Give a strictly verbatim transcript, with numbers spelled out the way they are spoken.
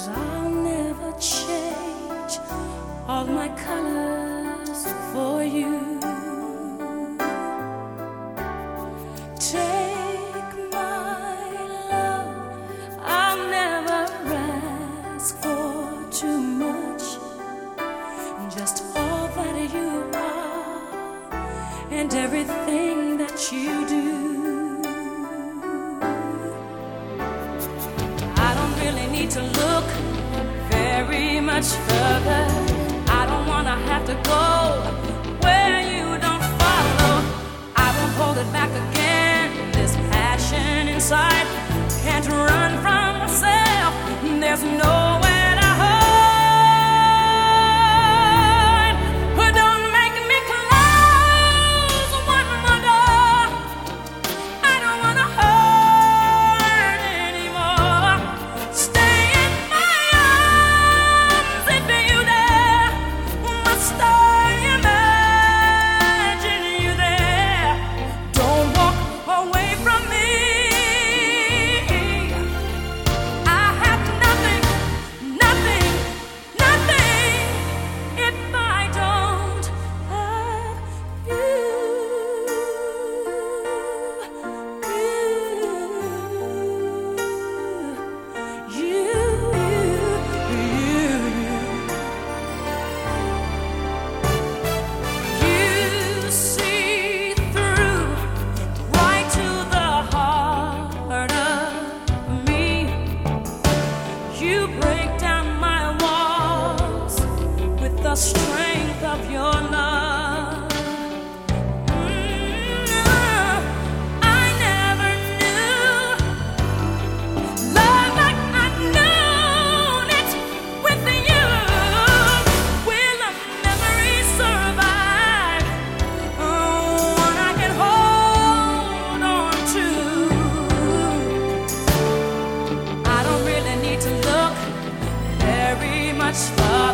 I'll never change all my colors for you. Take my love, I'll never ask for too much. Just all that you are and everything that you do. To look very much further. I don't wanna have to go where you don't follow. I won't hold it back again. This passion inside can't run from myself. There's nowhere to hide. But don't make me close one more door. I don't wanna hurt anymore. Stay the strength of your love. Mm, I never knew love like I've known it with you. Will a memory survive? Oh, one I can hold on to. I don't really need to look very much further.